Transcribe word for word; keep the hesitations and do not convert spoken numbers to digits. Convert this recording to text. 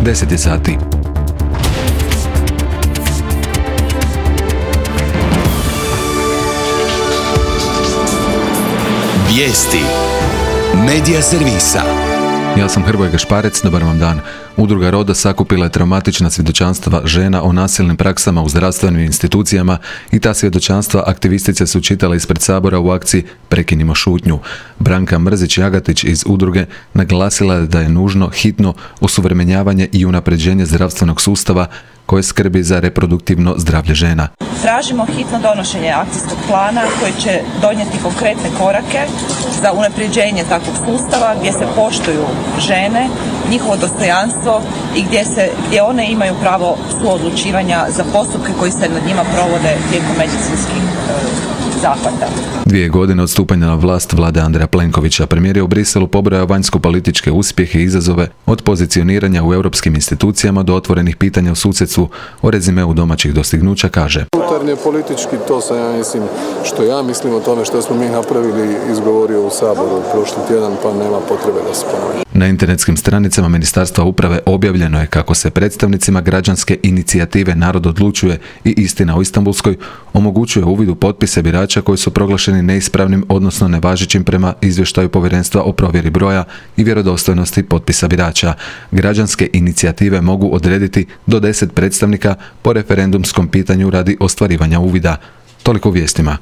deset je sati. Vijesti Medija servisa. Ja sam Hrvoje Gašparec, dobar vam dan. Udruga Roda sakupila je traumatična svjedočanstva žena o nasilnim praksama u zdravstvenim institucijama i ta svjedočanstva aktivistice su čitale ispred Sabora u akciji Prekinimo šutnju. Branka Mrzić-Jagatić iz udruge naglasila je da je nužno hitno osuvremenjavanje i unapređenje zdravstvenog sustava koje skrbi za reproduktivno zdravlje žena. Tražimo hitno donošenje akcijskog plana koji će donijeti konkretne korake za unapređenje takvog sustava gdje se poštuju žene, njihovo dostojanstvo i gdje, se, gdje one imaju pravo suodlučivanja za postupke koji se nad njima provode tijekom medicinskih e, zahvata. Dvije godine od stupanja na vlast vlade Andreja Plenkovića, premijer je u Briselu pobrojao vanjsko-političke uspjehe i izazove od pozicioniranja u europskim institucijama do otvorenih pitanja u susjedstvu. O rezimeu domaćih dostignuća kaže: Unutarnje politički, to sam ja mislim što ja mislim o tome što smo mi napravili, izgovorio u Saboru prošli tjedan, pa nema potrebe da se ponovim. Na internetskim stranicama Ministarstva uprave objavljeno je kako se predstavnicima građanske inicijative Narod odlučuje i Istina o Istanbulskoj omogućuje uvid u potpise birača koji su proglašeni neispravnim, odnosno nevažećim prema izvještaju Povjerenstva o provjeri broja i vjerodostojnosti potpisa birača. Građanske inicijative mogu odrediti do deset predstavnika po referendumskom pitanju radi ostvarivanja uvida. Toliko u vijestima.